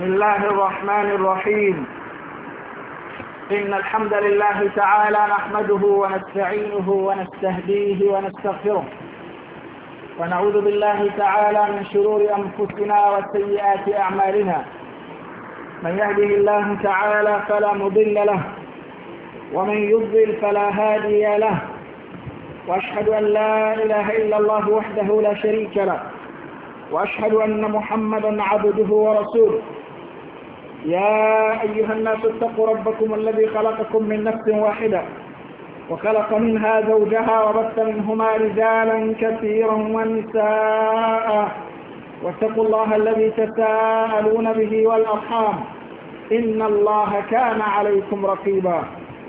بسم الله الرحمن الرحيم. إن الحمد لله تعالى نحمده ونستعينه ونستهديه ونستغفره، ونعوذ بالله تعالى من شرور أنفسنا وسيئات أعمالنا. من يهده الله تعالى فلا مضل له، ومن يضلل فلا هادي له، وأشهد أن لا إله إلا الله وحده لا شريك له، وأشهد أن محمدا عبده ورسوله. يا أيها الناس اتقوا ربكم الذي خلقكم من نفس واحدة وخلق منها زوجها وبث منهما رجالا كثيرا ونساء، واتقوا الله الذي تساءلون به والأرحام، إن الله كان عليكم رقيبا.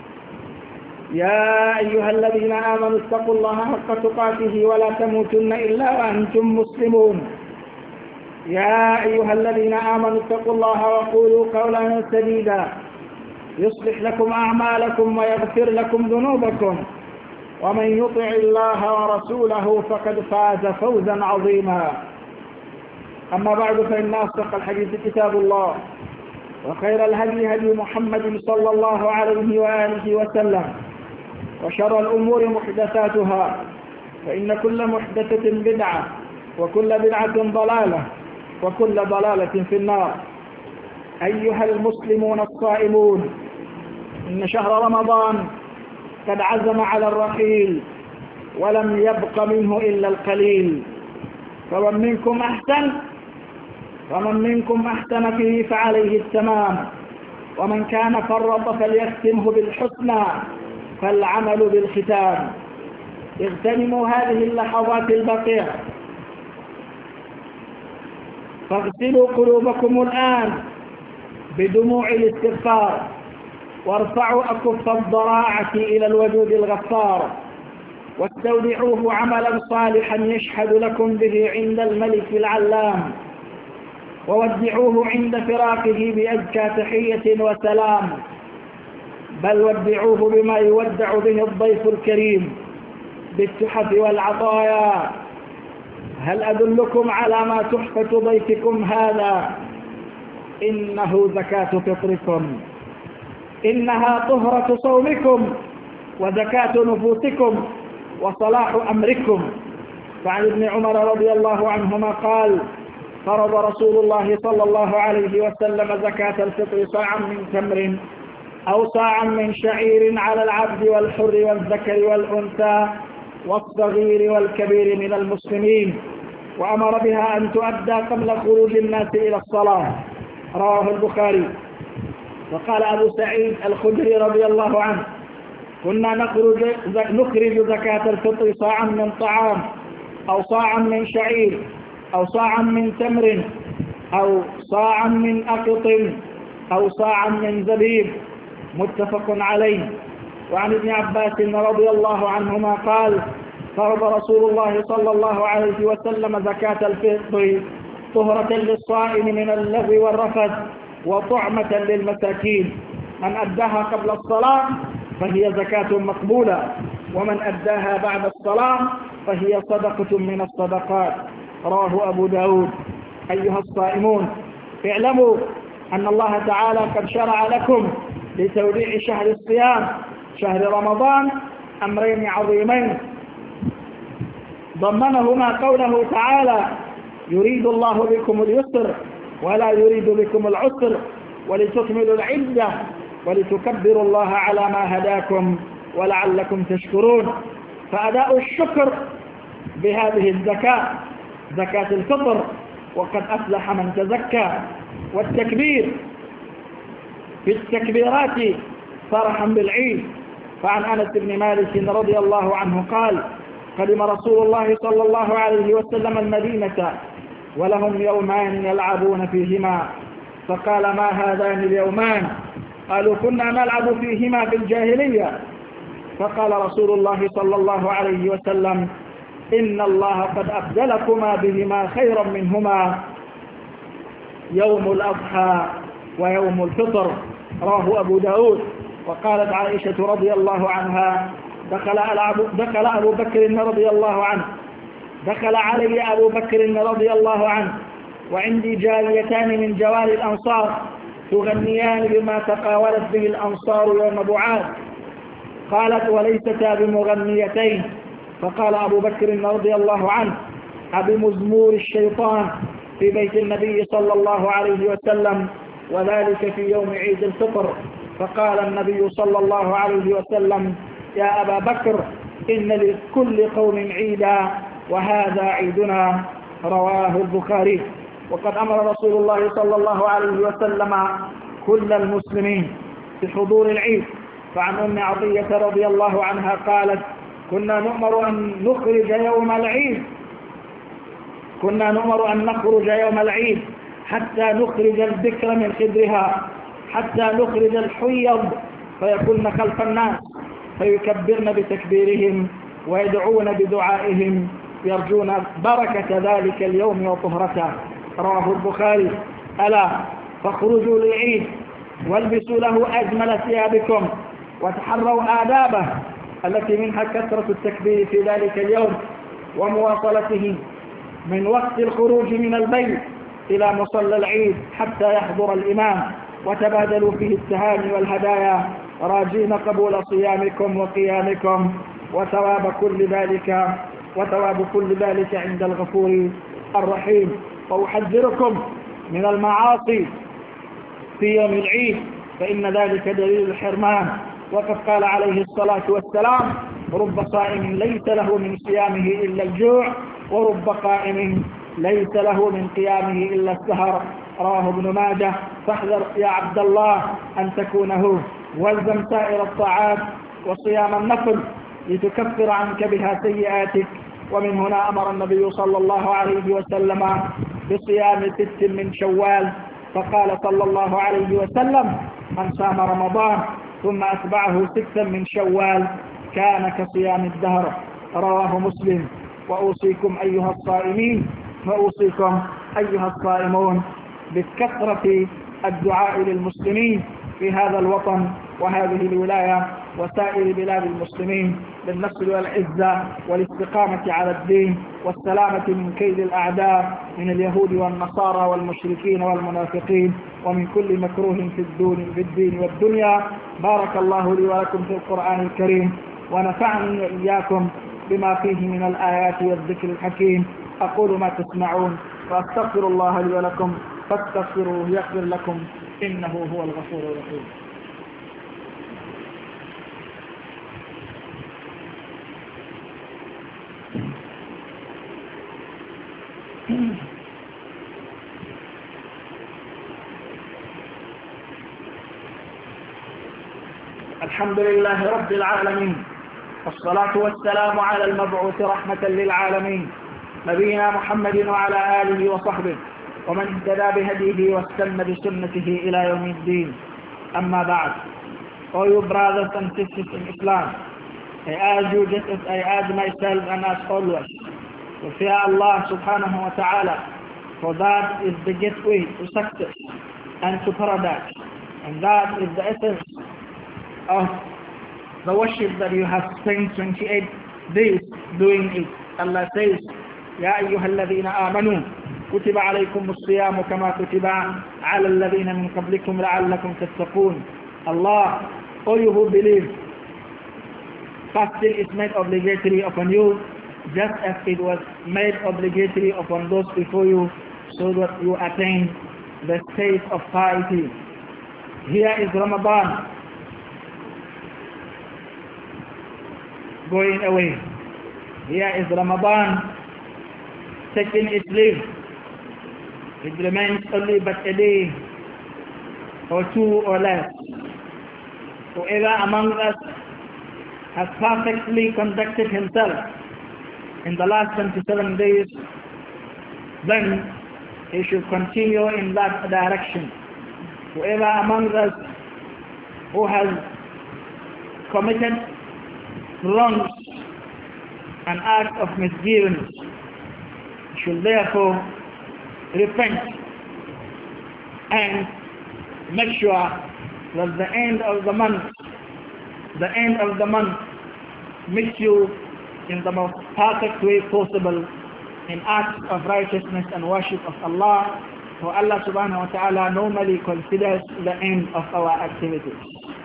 يا أيها الذين آمنوا اتقوا الله حق تقاته ولا تموتن إلا وأنتم مسلمون. يا أيها الذين آمنوا اتقوا الله وقولوا قولا سديدا يصلح لكم أعمالكم ويغفر لكم ذنوبكم، ومن يطع الله ورسوله فقد فاز فوزا عظيما. أما بعد، فإن أصدق الحديث كتاب الله، وخير الهدي هدي محمد صلى الله عليه وآله وسلم، وشر الأمور محدثاتها، فإن كل محدثة بدعة، وكل بدعة ضلالة، وكل ضلالة في النار. أيها المسلمون الصائمون، إن شهر رمضان قد عزم على الرحيل، ولم يبق منه إلا القليل. فمن منكم أحسن فيه فعليه التمام، ومن كان فرط فليختمه بالحسنى، فالعمل بالختام. اغتنموا هذه اللحظات البقية، فاغسلوا قلوبكم الآن بدموع الاستغفار، وارفعوا أكف الضراعة إلى الودود الغفار، واستودعوه عملا صالحا يشهد لكم به عند الملك العلام، وودعوه عند فراقه بأزكى تحية وسلام، بل ودعوه بما يودع به الضيف الكريم بالتحف والعطايا. هل أدلكم على ما تحفة ضيفكم هذا؟ إنه زكاة فطركم، إنها طهرة صومكم، وزكاة نفوسكم، وصلاح أمركم. فعن ابن عمر رضي الله عنهما قال: فرض رسول الله صلى الله عليه وسلم زكاة الفطر صاعا من تمر أو صاعا من شعير على العبد والحر والذكر والأنثى والصغير والكبير من المسلمين، وأمر بها أن تؤدى قبل خروج الناس إلى الصلاة. رواه البخاري. وقال أبو سعيد الخدري رضي الله عنه: كنا نخرج زكاة الفطر صاعا من طعام، أو صاعا من شعير، أو صاعا من تمر، أو صاعا من أقط، أو صاعا من زبيب. متفق عليه. وعن ابن عباس رضي الله عنهما قال: فرض رسول الله صلى الله عليه وسلم زكاة الفطر طهرة للصائم من اللغو والرفث، وطعمة للمساكين. من أداها قبل الصلاة فهي زكاة مقبولة، ومن أداها بعد الصلاة فهي صدقة من الصدقات. رواه أبو داود. أيها الصائمون، اعلموا أن الله تعالى قد شرع لكم لتوديع شهر الصيام، شهر رمضان، أمرين عظيمين ضمنهما قوله تعالى: يريد الله بكم اليسر ولا يريد بكم العسر، ولتكملوا العدة، ولتكبروا الله على ما هداكم ولعلكم تشكرون. فأداء الشكر بهذه الزكاة، زكاة الفطر، وقد أفلح من تزكى. والتكبير في التكبيرات فرحا بالعيد. فعن أنس بن مالك رضي الله عنه قال: قدم رسول الله صلى الله عليه وسلم المدينة ولهم يومان يلعبون فيهما، فقال: ما هذان اليومان؟ قالوا: كنا نلعب فيهما في الجاهلية. فقال رسول الله صلى الله عليه وسلم: إن الله قد أبدلكما بهما خيرا منهما، يوم الأضحى ويوم الفطر. رواه أبو داود. وقالت عائشة رضي الله عنها: دخل علي أبو بكر رضي الله عنه وعندي جاريتان من جواري الأنصار تغنيان بما تقاولت به الأنصار يوم بعاث. قالت: وليستا بمغنيتين. فقال أبو بكر رضي الله عنه: أبمزمور الشيطان في بيت النبي صلى الله عليه وسلم، وذلك في يوم عيد الفطر. فقال النبي صلى الله عليه وسلم: يا أبا بكر، إن لكل قوم عيدا وهذا عيدنا. رواه البخاري. وقد أمر رسول الله صلى الله عليه وسلم كل المسلمين بحضور العيد. فعن أم عطية رضي الله عنها قالت: كنا نؤمر أن نخرج يوم العيد حتى نخرج الذكر من خدرها، حتى نخرج الحيض فيكون خلف الناس فيكبرن بتكبيرهم ويدعون بدعائهم يرجون بركة ذلك اليوم وطهرته. رواه البخاري. ألا فاخرجوا للعيد والبسوا له أجمل ثيابكم وتحروا آدابه التي منها كثرة التكبير في ذلك اليوم ومواصلته من وقت الخروج من البيت إلى مصلى العيد حتى يحضر الإمام، وتبادلوا فيه التهاني والهدايا راجين قبول صيامكم وقيامكم وثواب كل ذلك عند الغفور الرحيم. وأحذركم من المعاصي في يوم العيد فإن ذلك دليل الحرمان. وقد قال عليه الصلاة والسلام: رب صائم ليس له من صيامه إلا الجوع، ورب قائم ليس له من قيامه إلا السهر. رواه ابن ماجه. فاحذر يا عبد الله أن تكون هو، والزم سائر الطاعات وصيام النفل لتكفر عنك بها سيئاتك. ومن هنا أمر النبي صلى الله عليه وسلم بصيام 6 من شوال، فقال صلى الله عليه وسلم: من صام رمضان ثم أتبعه 6 من شوال كان كصيام الدهر. رواه مسلم. وأوصيكم أيها الصائمون بكثرة الدعاء للمسلمين في هذا الوطن وهذه الولاية وسائر بلاد المسلمين بالنصر والعزة والاستقامة على الدين والسلامة من كيد الأعداء من اليهود والنصارى والمشركين والمنافقين ومن كل مكروه في الدين والدنيا. بارك الله لي ولكم في القرآن الكريم، ونفعني وإياكم بما فيه من الآيات والذكر الحكيم. أقول ما تسمعون وأستغفر الله لي ولكم فاستغفروه يغفر لكم إنه هو الغفور الرحيم. الحمد لله رب العالمين، والصلاة والسلام على المبعوث رحمة للعالمين نبينا محمد وعلى آله وصحبه ومن اهتدى بهديه واستنى بسنته إلى يوم الدين. أما بعد. All you brothers and sisters in Islam, I urge you just as I urge myself and as always to fear Allah subhanahu wa ta'ala, for that is the gateway to success and to paradise, and that is the essence of the worship that you have spent 28 days doing it. Allah says: يا أيها الذين آمنوا كتب عليكم الصيام كما كتب على الذين من قبلكم لعلكم تتقون. Allah, all you who believe, fasting is made obligatory upon you just as it was made obligatory upon those before you, so that you attain the state of piety. Here is Ramadan going away. Here is Ramadan taking its leave. It remains only but a day or two or less. Whoever among us has perfectly conducted himself in the last 27 days, then he should continue in that direction. Whoever among us who has committed wrongs and acts of misgivings should therefore repent and make sure that the end of the month meets you in the most perfect way possible in acts of righteousness and worship of Allah For Allah subhanahu wa ta'ala normally considers the end of our activities.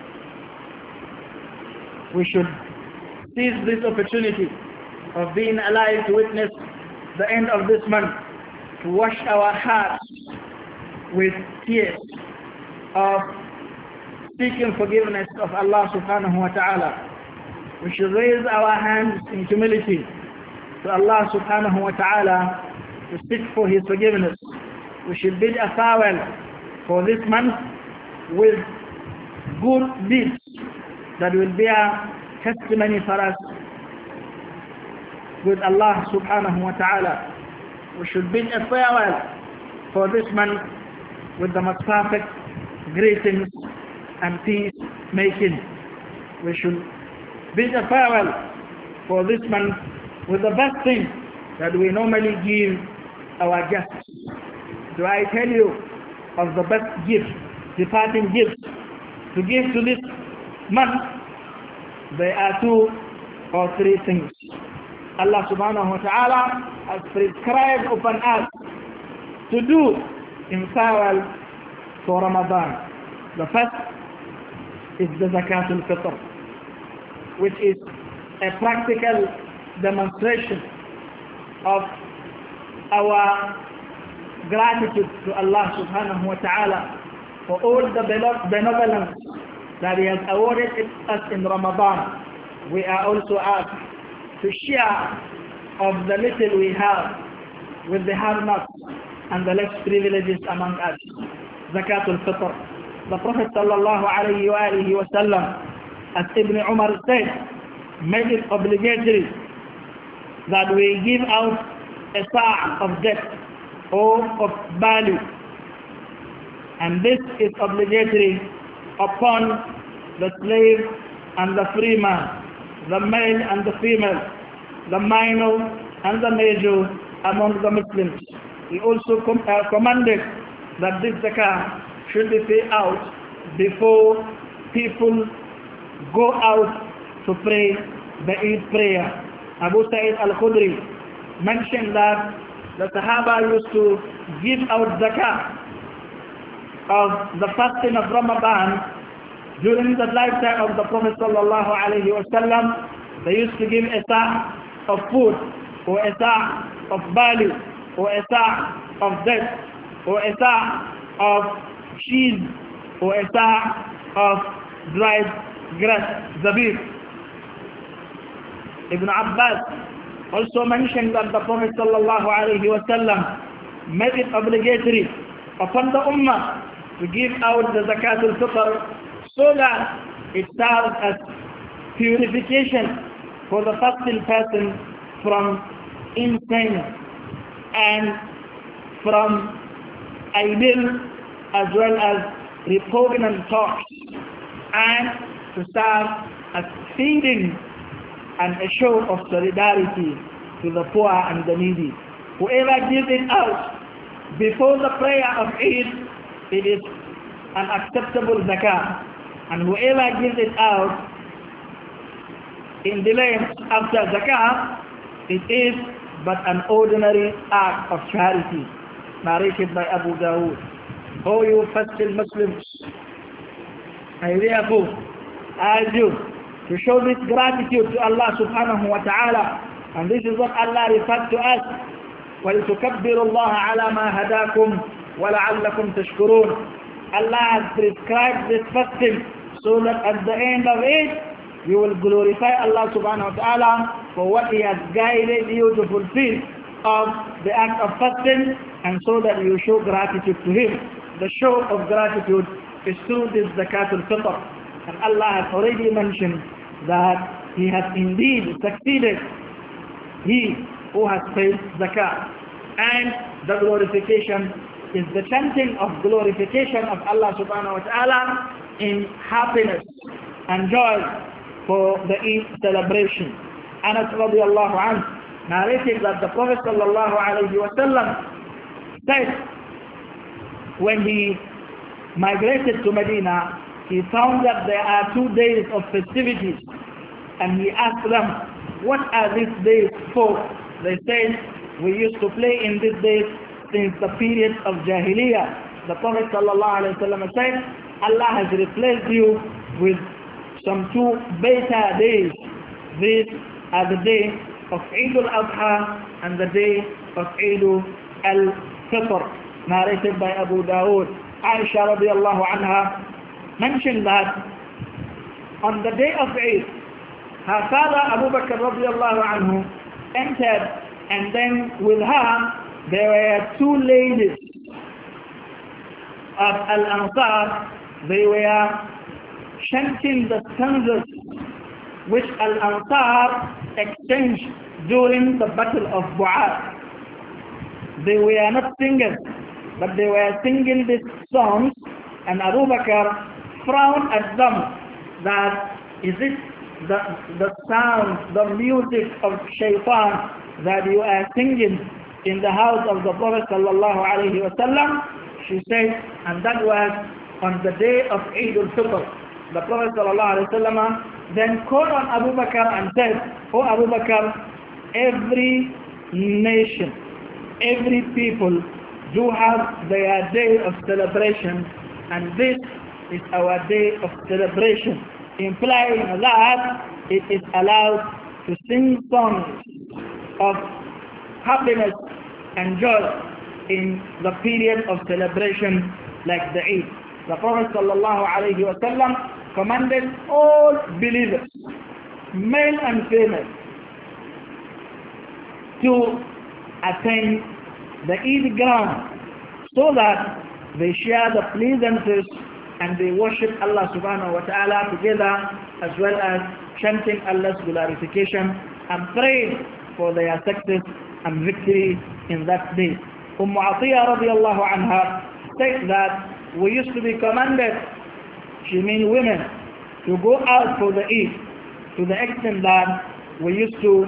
We should seize this opportunity of being alive to witness the end of this month, to wash our hearts with tears of seeking forgiveness of Allah subhanahu wa ta'ala. We should raise our hands in humility to Allah subhanahu wa ta'ala to seek for His forgiveness. We should bid a farewell for this month with good deeds that will bear testimony for us with Allah subhanahu wa ta'ala. We should bid a farewell for this month with the most perfect greetings and peace making. We should bid a farewell for this month with the best thing that we normally give our guests. Do I tell you of the best gift, departing gifts to give to this month? There are 2 or 3 things. Allah subhanahu wa ta'ala has prescribed upon us to do in farewell for Ramadan. The first is the Zakat al-Fitr, which is a practical demonstration of our gratitude to Allah subhanahu wa ta'ala for all the benevolence that He has awarded us in Ramadan. We are also asked to share of the little we have with the have-nots and the less privileged among us. Zakat al-Fitr. The Prophet sallallahu alayhi wa sallam, as Ibn Umar said, made it obligatory that we give out a sa' of debt or of value, and this is obligatory upon the slave and the free man, the male and the female, the minor and the major among the Muslims. He also commanded that this zakah should be paid out before people go out to pray the Eid prayer. Abu Sa'id al-Khudri mentioned that the Sahaba used to give out zakah of the fasting of Ramadan during the lifetime of the Prophet sallallahu alaihi wasallam. They used to give a sa' of food, or a sa' of barley, or a sa' of dates, or a sa' of cheese, or a sa' of dried grass, zabib. Ibn Abbas also mentioned that the Prophet sallallahu alaihi wasallam made it obligatory upon the ummah to give out the zakat al-fitr so that it serves as purification for the fasting person from incense and from idle as well as repugnant talks, and to serve as feeding and a show of solidarity to the poor and the needy. Whoever gives it out before the prayer of Eid, it is an acceptable zakah, and whoever gives it out in delay after zakah, it is but an ordinary act of charity. Narrated by Abu Dawood. O you fasting Muslims, I therefore urge you to show this gratitude to Allah subhanahu wa ta'ala, and this is what Allah refers to us. وَلِتُكَبِّرُوا اللَّهَ عَلَى مَا هَدَاكُمْ وَلَعَلَّكُمْ تَشْكُرُونَ. Allah has prescribed this fasting so that at the end of it you will glorify Allah subhanahu wa ta'ala for what He has guided you to fulfill of the act of fasting, and so that you show gratitude to Him. The show of gratitude is through this zakat al-fitr, and Allah has already mentioned that He has indeed succeeded, He who has paid zakat. And the glorification is the chanting of glorification of Allah subhanahu wa ta'ala in happiness and joy for the Eid celebration. Anas radiallahu anhu narrated that the Prophet sallallahu alayhi wa sallam said when he migrated to Medina, he found that there are 2 days of festivities, and he asked them, what are these days for? They said, we used to play in these days since the period of Jahiliyyah. The Prophet ﷺ said, Allah has replaced you with some 2 better days. These are the day of Eid al-Adha and the day of Eid al-Fitr, narrated by Abu Dawood. Aisha radiallahu anha mentioned that on the day of Eid, her father Abu Bakr radiallahu anhu entered, and then with her there were 2 ladies of Al-Ansar. They were chanting the stanzas which Al-Ansar exchanged during the battle of Bu'ath. They were not singers, but they were singing these songs, and Abu Bakr frowned at them that, is it the sound, the music of shaitan that you are singing in the house of the Prophet sallallahu alaihi wasallam? She said, and that was on the day of Eid al-Fitr. The Prophet sallallahu alaihi wasallam then called on Abu Bakr and said, "Oh Abu Bakr, every nation, every people do have their day of celebration, and this is our day of celebration," implying that it is allowed to sing songs of happiness and joy in the period of celebration like the Eid. The Prophet ﷺ commanded all believers, male and female, to attend the Eid ground so that they share the pleasantries and they worship Allah subhanahu wa ta'ala together, as well as chanting Allah's glorification and praying for their success and victory in that day. Atiyah radiallahu anha said that we used to be commanded, she means women, to go out for the Eid, to the extent that we used to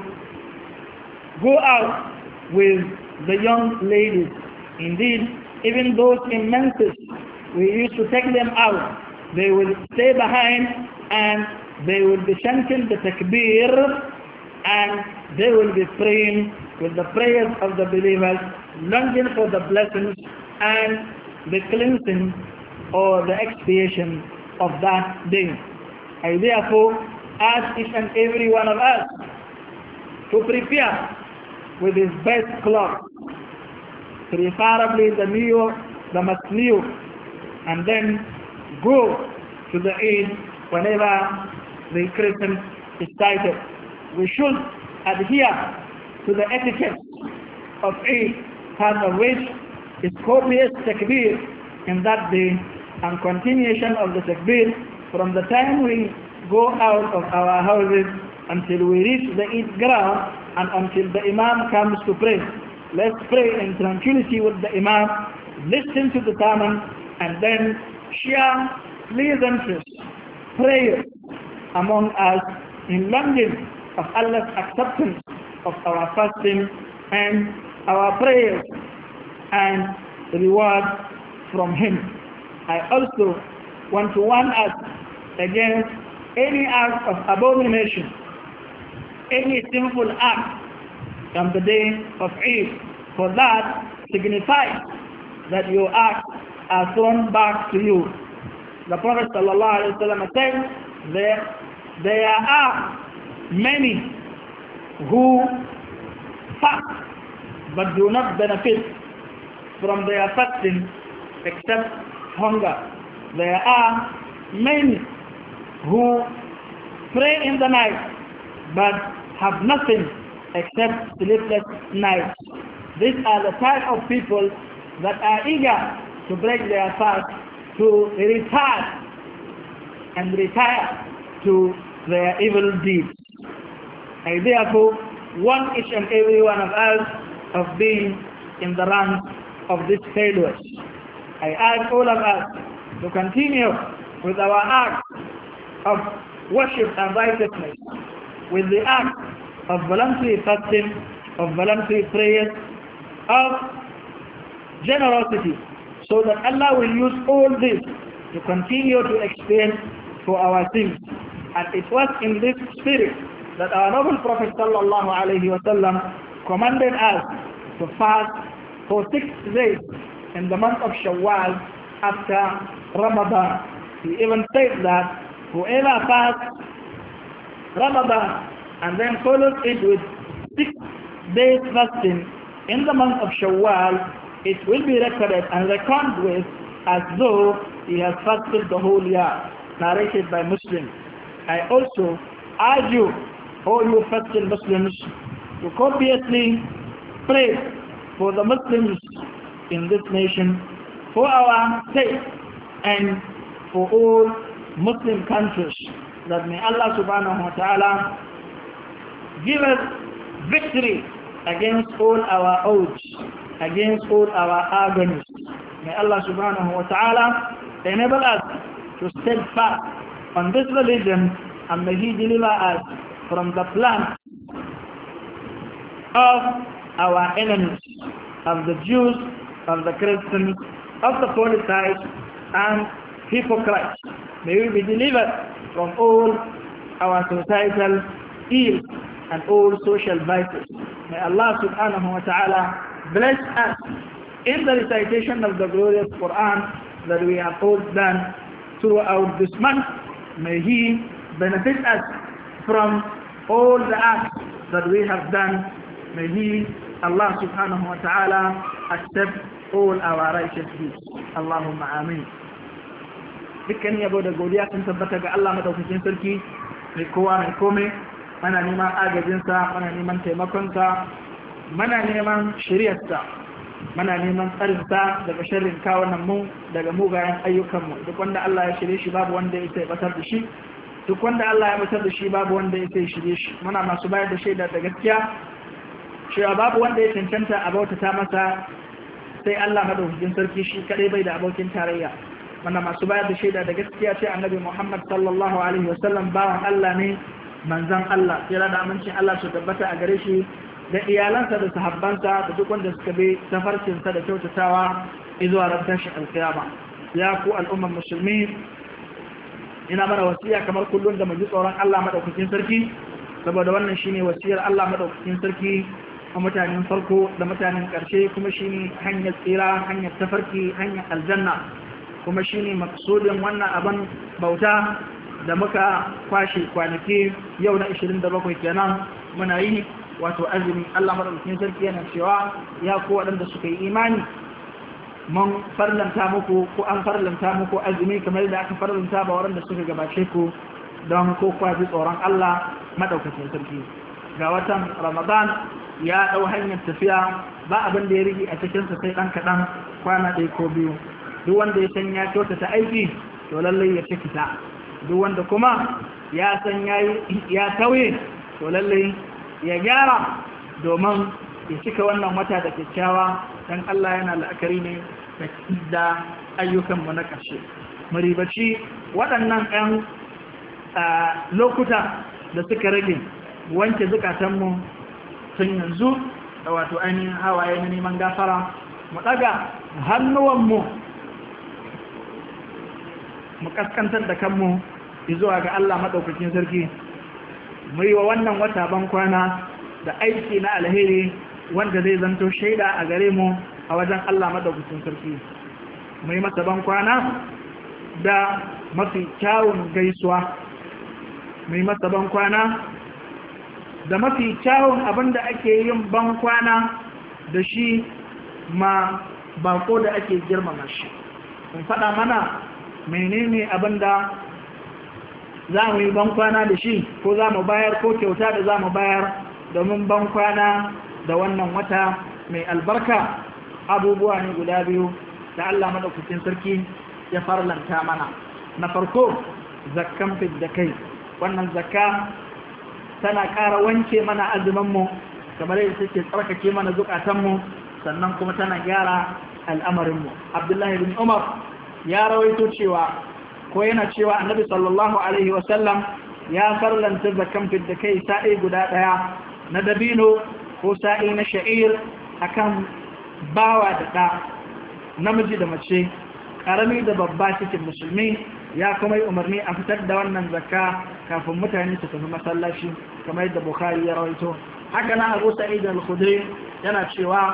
go out with the young ladies. Indeed, even those in menses, we used to take them out. They will stay behind and they will be chanting the takbir, and they will be praying with the prayers of the believers, longing for the blessings and the cleansing or the expiation of that day. I therefore ask each and every one of us to prepare with his best clothes, preferably the new, the most new, and then go to the Eid whenever the Christian is cited. We should adhere to the etiquette of Eid, part of which is copious takbir in that day, and continuation of the takbir from the time we go out of our houses until we reach the Eid ground and until the Imam comes to pray. Let's pray in tranquility with the Imam, listen to the sermon, and then share pleasantries, prayers among us in longing of Allah's acceptance of our fasting and our prayers and reward from Him. I also want to warn us against any act of abomination, any sinful act on the day of Eid, for that signifies that your acts are thrown back to you. The Prophet ﷺ said, there are many who fast but do not benefit from their fasting except hunger. There are many who pray in the night but have nothing except sleepless nights. These are the type of people that are eager to break their fast, to retire to their evil deeds. I therefore want each and every one of us of being in the ranks of these failures. I ask all of us to continue with our acts of worship and righteousness, with the act of voluntary fasting, of voluntary prayers, of generosity, so that Allah will use all this to continue to expiate for our sins. And it was in this spirit that our noble Prophet sallallahu alaihi wasallam commanded us to fast for 6 days in the month of Shawwal after Ramadan. He even said that whoever fasts Ramadan and then follows it with 6 days fasting in the month of Shawwal, it will be recorded and reckoned with as though he has fasted the whole year, narrated by Muslims. I also urge you, all you fasting Muslims, to copiously pray for the Muslims in this nation, for our state, and for all Muslim countries, that may Allah subhanahu wa ta'ala give us victory against all our odds, against all our agonies. May Allah subhanahu wa ta'ala enable us to stand fast on this religion, and may He deliver us from the plans of our enemies, of the Jews, of the Christians, of the polytheists and hypocrites. May we be delivered from all our societal ills and all social vices. May Allah subhanahu wa ta'ala bless us in the recitation of the glorious Quran that we have all done throughout this month. May He benefit us from all the acts that we have done. May He, Allah subhanahu wa ta'ala, accept all our righteous deeds. Allahumma ameen. Dukkan yabo da godiya sun tabbata ga Allah madaukakin sarki mai kowa mai komai. Mana neman agajinsa, mana neman taimakonsa, mana neman shiriyarsa, mana neman tsarinsa daga sharrin kawunan mu, daga mugayen ayyukanmu. Duk wanda Allah ya shirye shi babu wanda ya sai batar da shi, duk wanda Allah ya batar da shi babu wanda ya sai shirye shi. Muna masu bayar da shaida da gaskiya cewa babu wanda ya cancanta a bautata masa sai Allah madaukakin sarki shi kadai bai da abokin tarayya. Muna masu bayar da shaida da gaskiya ce Annabi Muhammad sallallahu alaihi wasallam bawan Allah ne, manzan Allah, kira da amincin Allah su tabbata a gare shi da iyalansa da sahabbansa da duk wanda suka bi tafarkinsa da kyautatawa izuwa ran tashin alkiyama. Ya ku al'ummar musulmi, ina mana wasiya kamar kullum da mu ji tsoron Allah madaukakin sarki, saboda wannan shine wasiyar Allah madaukakin sarki a mutanen farko da mutanen ƙarshe, kuma shine hanyar tsira, hanyar tafarki, hanyar aljanna, kuma shine maksudin wannan abin bauta da muka kwashe kwanaki yau na 27 kenan muna yi, wato azumi. Allah madaukakin sarki yana cewa ya ku waɗanda suka yi imani, mun farlanta muku ko an farlanta muku azumi kamar da aka farlanta ba waɗanda suka gabace ku, don ko kwaji tsoron Allah madaukakin sarki. Ga watan Ramadan ya ɗau hanyar tafiya, ba abin da ya rigi a cikinsa sai ɗan kaɗan, kwana ɗaya ko biyu. Duk wanda ya san ya kyautata aiki to lallai ya cikita, duk wanda kuma ya san ya tauye to lallai ya gyara domin ya cika wannan wata da kyakkyawa, dan Allah yana la'akari ne da ayyukanmu na ƙarshe. Maribaci waɗannan 'yan lokuta da suka rage, wanke zukatanmu tun yanzu da wato ainihin hawaye na neman gafara, mu ɗaga hannuwanmu mu kaskantar da kanmu zuwa ga Allah maɗaukakin sarki, mu yi wa wannan wata ban kwana da aiki na alheri wanda zai zanto shaida a gare mu a wajen Allah maɗaukakin sarki. Mu yi masa ban kwana da mafi kyawun gaisuwa, mu yi masa ban kwana da mafi kyawun abin da ake yin ban kwana da shi ma bako da ake girmama shi. Mun faɗa mana menene abin da za mu yi bankwana da shi, ko za mu bayar, ko kyauta da za mu bayar domin bankwana da wannan wata mai albarka. Abubuwa ne guda biyu da Allah madaukakin sarki ya farlanta mana. Na farko, zakkan fidda kai. Wannan zakka tana ƙara wanke mana azumanmu kamar yadda take tsarkake mana zukatanmu, sannan kuma tana gyara al'amarinmu. Abdullahi bin Umar ya rawaito cewa, ko yana cewa Annabi sallallahu alaihi wasallam ya farlanta zakkan fidda kai sa'i guda ɗaya na dabino ko sa'i na sha'ir akan bawa da ɗa, namiji da mace, ƙarami da babba cikin musulmi. Ya kuma yi umarni a fitar da wannan zakka kafin mutane su tafi masallaci, kamar yadda Bukhari ya rawaito. Haka na Abu Sa'id al-Khudri yana cewa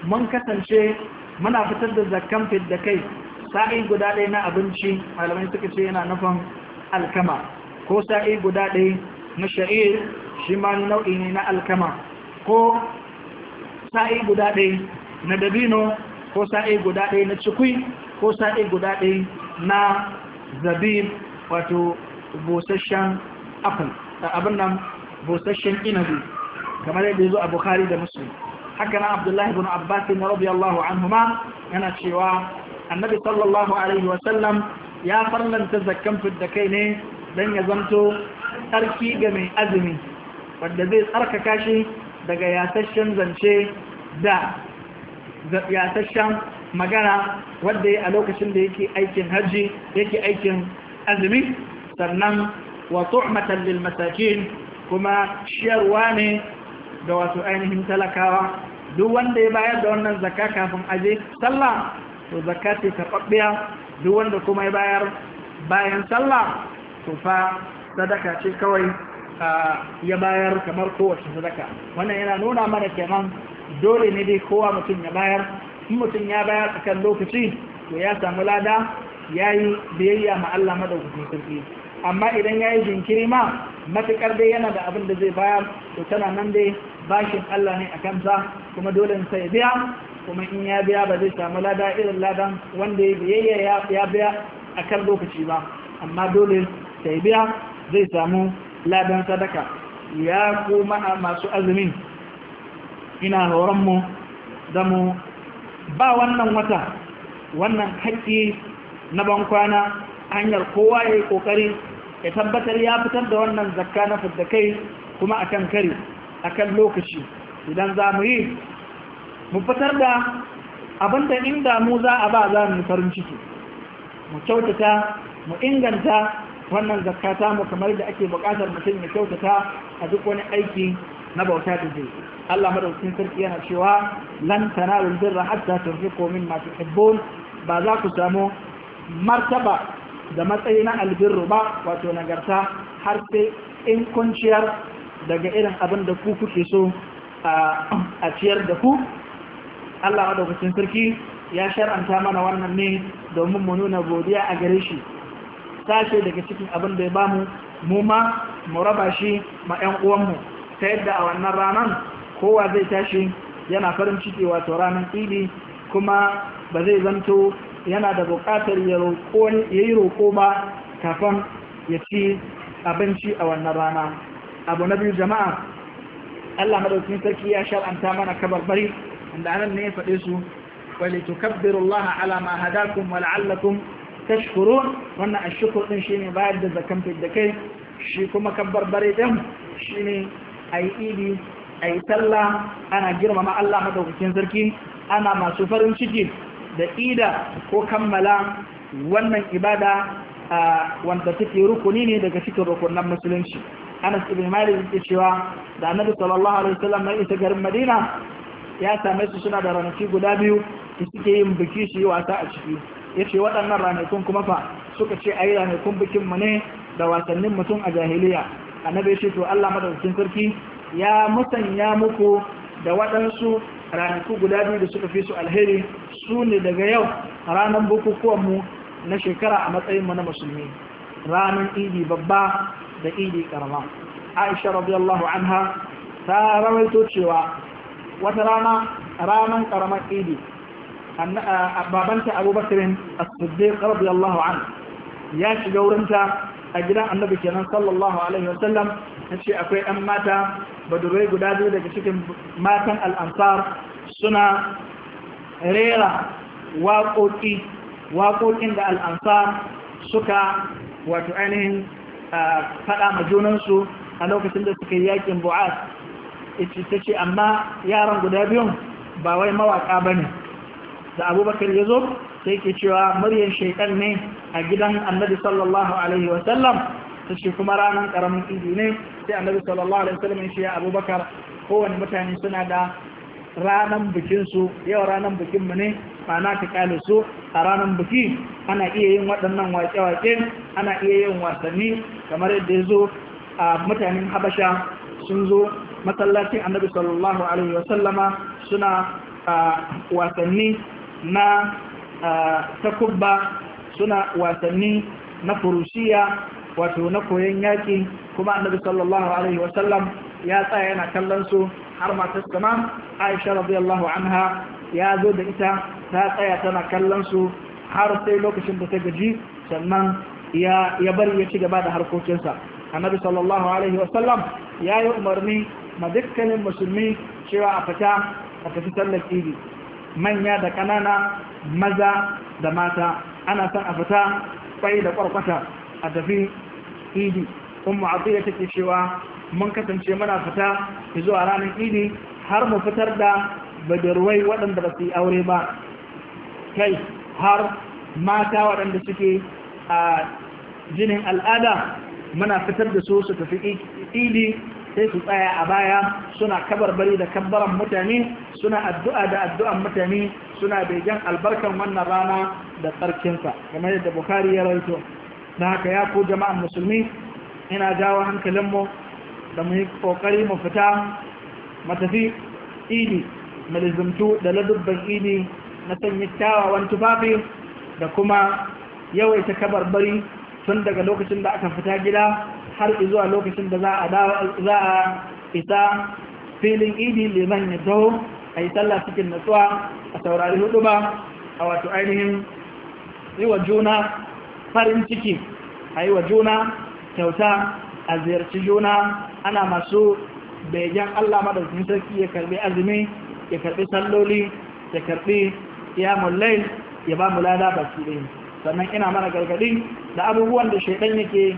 mun kasance muna fitar da zakkan fidda kai sa'i guda ɗaya na abinci, malamai suka ce yana nufin alkama, ko sa'i guda ɗaya na sha'ir, shi ma nau'i ne na alkama, ko sa'i guda ɗaya na dabino, ko sa'i guda ɗaya na cikui, ko sa'i guda ɗaya na zabib, wato busasshen apple, abin nan busasshen inabi, kamar yadda ya zo a Bukhari da Muslim. Haka na Abdullahi ibn Abbas radiyallahu anhuma yana cewa annabi sallallahu alaihi wasallam ya farlanta zakkan fidda kai ne don ya zanto tsarki ga mai azumi, wanda zai tsarkaka shi daga yasasshen zance da yasasshen magana wadda ya a lokacin da yake aikin hajji, yake aikin azumi. Sannan wa tu'matan lil masakin, kuma shiyarwa ne ga wato ainihin talakawa. Duk wanda ya bayar da wannan zakka kafin aje sallah to zakka ce karɓaɓɓiya, duk wanda kuma ya bayar bayan sallah to fa sadaka ce kawai ya bayar kamar kowace sadaka. Wannan yana nuna mana kenan dole ne dai kowa mutum ya bayar. In mutum ya bayar akan lokaci to ya samu lada, ya yi biyayya ma Allah madaukakin sarki. Amma idan ya yi jinkiri ma matuƙar dai yana da abin da zai bayar to tana nan dai bashin Allah ne a kansa, kuma dole sai biya, kuma in ya biya ba zai samu lada irin ladan wanda ya biyayya ya biya a kan lokaci ba, amma dole sai biya zai samu ladan sadaka. Ya kuma masu azumin, ina horonmu da mu ba wannan wata wannan haƙƙi na bankwana hanyar kowa ya yi ƙoƙari ya tabbatar ya fitar da wannan zakka na fidda kai kuma akan kari, akan lokaci. Idan za mu yi mu fitar da abinda inda mu za a ba za mu farin ciki, mu kyautata, mu inganta wannan zakata mu kamar da ake buƙatar mutum ya kyautata a duk wani aiki na bauta da zai. Allah madaukakin sarki yana cewa lan tanalul birra hatta tunfiqu mimma tuhibbun, ba za ku samu martaba da matsayi na albirru ba, wato nagarta, har sai in kun ciyar daga irin abin da ku kuke so a ciyar da ku. Allah madaukakin sarki ya shar'anta mana wannan ne domin mu nuna godiya a gare shi. Sashe daga cikin abin da ya bamu mu ma mu raba shi ma 'yan uwanmu, ta yadda a wannan ranar kowa zai tashi yana farin ciki, wato ranar idi, kuma ba zai zanto yana da buƙatar ya yi roƙo ba kafin ya ci abinci a wannan rana. Abu na biyu jama'a, Allah madaukakin sarki ya shar'anta mana kabarbari, inda anan ne ya faɗe su, wali tukabbirullaha ala ma hadakum wa la'allakum tashkurun. Wannan ashkur din shine bayar da zakan da kai, shi kuma kabarbari din shine ayi idi, ayi sallah, ana girmama Allah madaukakin sarki, ana masu farin ciki da ida ko kammala wannan ibada wanda take rukuni ne daga cikin rukunan musulunci. Anas ibn Malik yake cewa da Annabi sallallahu alaihi wasallam ya isa garin Madina, ya same su suna da ranaki guda biyu da suke yin biki su yi wasa a ciki. Yace waɗannan ranakun kuma fa, suka ce ayi ranakun bikin mu ne da wasannin mutum a jahiliya. Annabi ya ce to Allah madaukakin sarki ya musanya muku da waɗansu ranaku guda biyu da suka fi su alheri, su ne daga yau ranar bukukuwanmu na shekara a matsayinmu na musulmi, ranar idi babba da idi karama. Aisha radiyallahu anha ta rawaito cewa wata rana, ranar karamar idi, babanta abubakarin as-siddiq radiyallahu anhu ya shiga wurinta a gidan annabi kenan sallallahu alaihi wasallam. Ta ce akwai ɗan mata badurai guda biyu daga cikin matan al'ansar suna rera waƙoƙin da al'ansar suka wato ainihin faɗa ma junansu a lokacin da suka yi yakin bu'as. Ta ce amma yaran guda biyun ba wai mawaƙa ba ne. Da abubakar ya zo sai ke cewa muryar shaitan ne a gidan annabi sallallahu alaihi wasallam. Ta ce kuma ranar ƙaramin idi ne. Sai annabi sallallahu alaihi wasallam ya ce ya abubakar, kowane mutane suna da ranar bikinsu, yau ranar bikinmu ne, ma'ana ta kyale su a ranar biki. Ana iya yin waɗannan waƙe-waƙe, ana iya yin wasanni, kamar yadda ya zo a mutanen habasha sun zo masallacin annabi sallallahu alaihi wasallama suna wasanni na takubba, suna wasanni na furusiya wato na koyon yaƙi, kuma annabi sallallahu alaihi wasallam ya tsaya yana kallon su har matar sama Aisha radiyallahu anha ya zo da ita ta tsaya tana kallon su har sai lokacin da ta gaji sannan ya bari ya ci gaba da harkokinsa. Annabi sallallahu alaihi wasallam ya yi umarni ma dukkanin musulmi cewa a tafi sallar idi, manya da ƙanana, maza da mata, ana son a fita kwai da kwarkwata a tafi idi. Ummu Atiyya take cewa mun kasance muna fita zuwa ranar idi har mu fitar da budurwai waɗanda ba su yi aure ba, kai har mata waɗanda suke a jinin al'ada muna fitar da su tafi idi, sai su tsaya a baya suna kabarbari da kabbaran mutane, suna addu'a da addu'an mutane, suna begen albarkan wannan rana da tsarkinsa, kamar yadda Bukhari ya rawaito. Da haka ya ku jama'an musulmi, ina jawo hankalinmu da mu yi ƙoƙari mu fita matafi idi, malizumtu da ladubban idi na sanya kyawawan tufafi da kuma yawaita kabarbari tun daga lokacin da aka fita gida har zuwa lokacin da za a isa filin idi, liman ya taho a yi sallah cikin natsuwa, a saurari hudu ba, a wato ainihin yi wa juna farin ciki, a yi wa juna kyauta, a ziyarci juna, ana masu begen Allah madaukakin sarki ya karbi azumi, ya karbi salloli, ya karbi qiyamul layl, ya ba mu lada baki ɗaya. Sannan ina mana gargadi da abubuwan da shaidan yake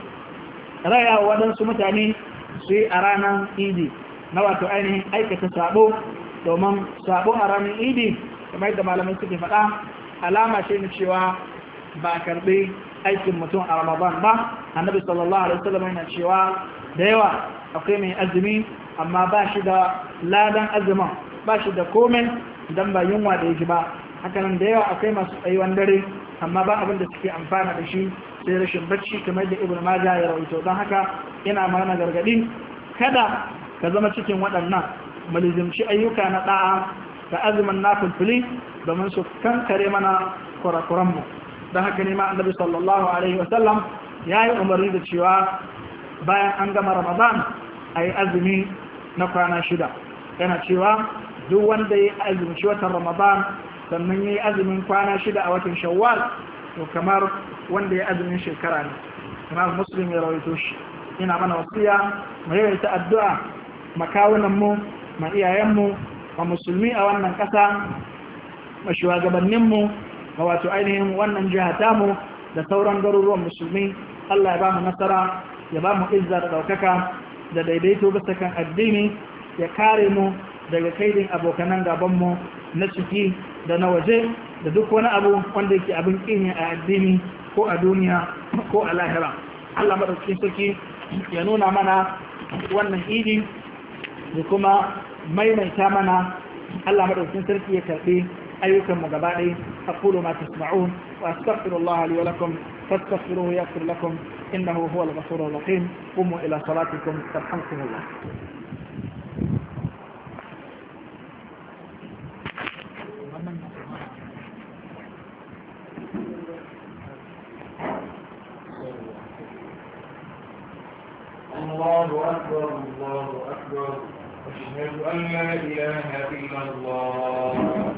raya waɗansu mutane su yi a ranar idi, na wato ainihin aikata sabo, domin sabo a ranar idi kamar yadda malamai suke faɗa alama ce na cewa ba a karɓi aikin mutum a Ramadan ba. Annabi sallallahu alaihi wasallam yana cewa da yawa akwai mai azumi amma ba shi da ladan azumin, ba shi da komai idan ba yunwa da yake ba. Hakanan da yawa akwai masu tsayuwan dare amma ba abin da suke amfana da shi sai rashin bacci, kamar da Ibn Majah ya rawaito. Don haka ina mana gargadi kada ka zama cikin waɗannan, malizimci ayyuka na da'a da azumin nafilfili domin su kankare mana kurakuranmu. Don haka ne ma Annabi sallallahu alaihi wasallam ya yi umarni da cewa bayan an gama Ramadan a yi azumi na kwana 6. Yana cewa duk wanda ya azumci watan Ramadan sannan ya yi azumin kwana 6 a watan Shawwal, to kamar wanda ya azumin shekara ne. Imam Muslim ya rawaito shi. Ina mana wasiya mu yawaita addu'a makawunanmu, ma iyayenmu, ma musulmi a wannan ƙasa, ma shugabanninmu, ma wato ainihin wannan jiha tamu da sauran garuruwan musulmi. Allah ya ba mu nasara, ya ba mu izza da ɗaukaka da daidaito bisa kan addini, ya kare mu daga kaidin abokanan gabanmu na ciki da na waje da duk wani abu wanda yake abin ƙini a addini ko a duniya ko a lahira. Allah madaukakin sarki ya nuna mana wannan idi da kuma maimaita mana. Allah madaukakin sarki ya karɓi ayyukanmu gaba ɗaya. aqulu ma tasma'un wa astaghfirullah li wa lakum fastaghfiruhu yaghfir lakum innahu huwal ghafurur rahim. qumu ila salatikum tarhamkumullah. الله أكبر الله أكبر أشهد أن لا إله إلا الله